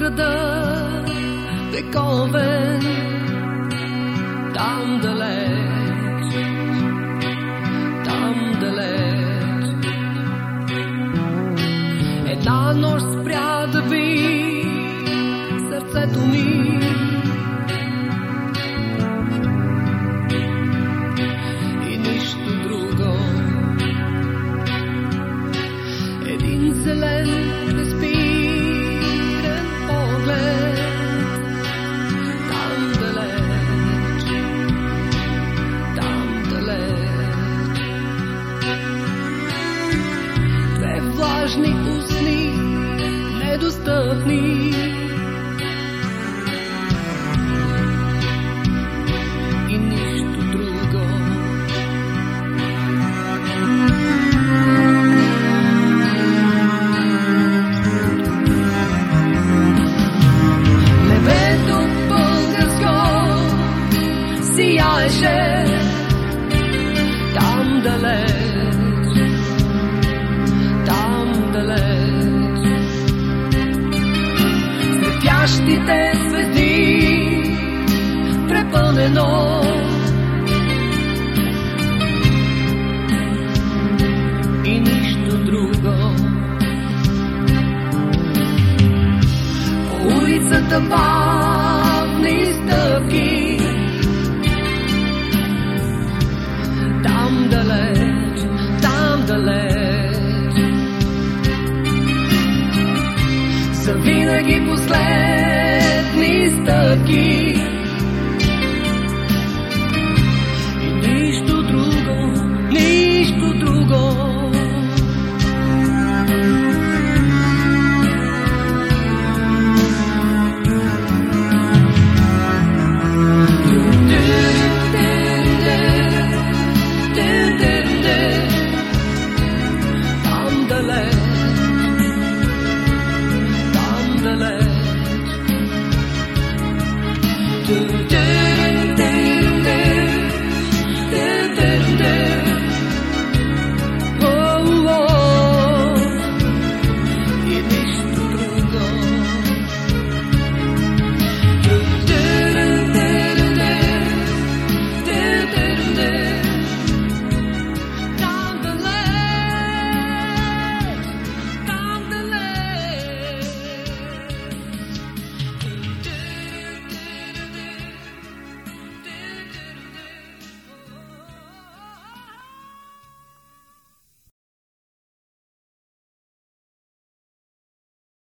града вековен, там далеч, там далеч. Една нощ спря да би сърцето ми, и нищо друго. Един зелен неспирен поглед, там далеч, там далеч. Две влажни устни, недостъпни, и нищо друго. Небето българско сияеше там далеч, там далеч. Светящите звезди препълнено, и нищо друго. По улицата бавни стъпки, там далеч, там далеч. Завинаги последни стъпки, и нищо друго, нищо друго. Там далеч, там далеч.